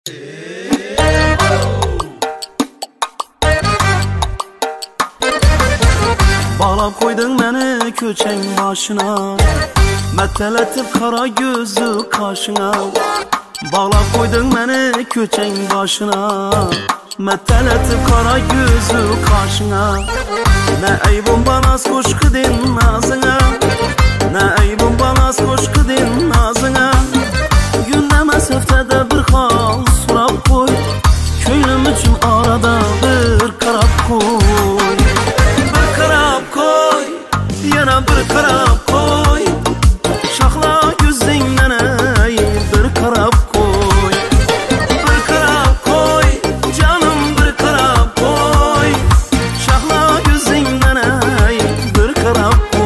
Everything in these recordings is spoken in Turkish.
Bağlap koydun beni köçen başına, metteletip kara gözü kaşına. Bağlap koydun beni köçen başına, metteletip kara gözü kaşına. Ne aybım bana koş kıdın nazına, ne aybım bana koş kıdın nazına. Günlemez haftada bir hal surap koy, köylüm için arada bir karap koy. Bir karap koy, yana bir karap koy, şahla yüzünden ey bir karap koy. Bir karap koy, canım bir karap koy, şahla yüzünden ey bir karap koy.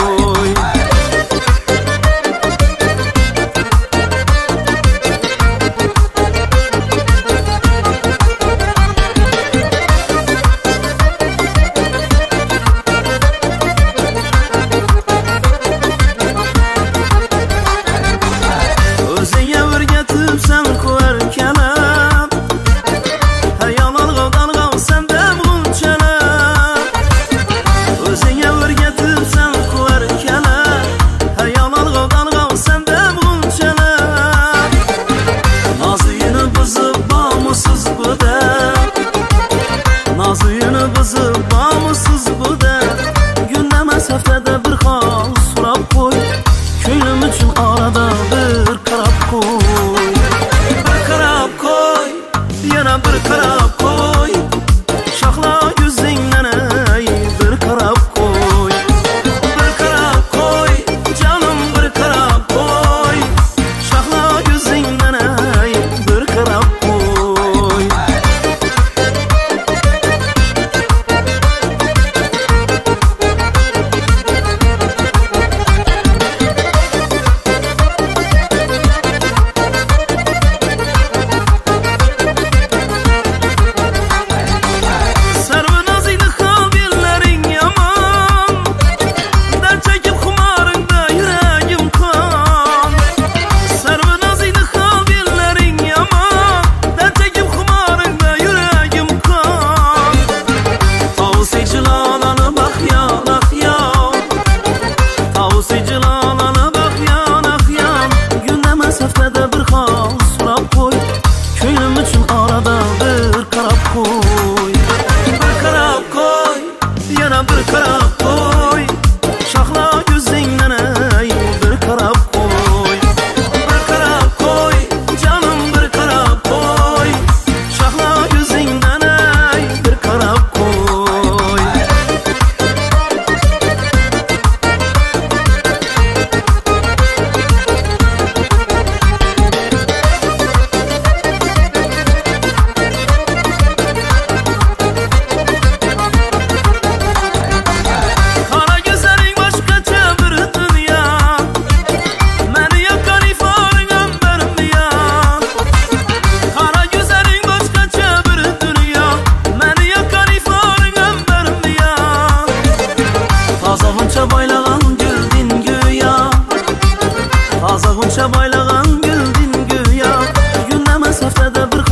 Sen koyar kelam, hayalan qavdan qav sen dem gunçalar. Özüne örgetip sen koyar kelam, hayalan qavdan qav sen dem gunçalar. Nazıyını bızıp bağımsız bu da, nazıyını bızıp bağımsız bu da. Günlemez haftada bir hal surap koy, köylüm için arada bir karap koy. Yana bir karap koy, şahla yüzünden ey bir karap koy. Bir karap koy, canım bir karap koy, şahla yüzünden ey bir karap koy. Bir karap koy, şahla yüzünden ey bir karap koy. Bir karap koy, canım bir karap koy, şahla yüzünden ey bir karap koy. Baylağın güldün güya, azağınca baylağın güldün güya. Günlemez haftada bir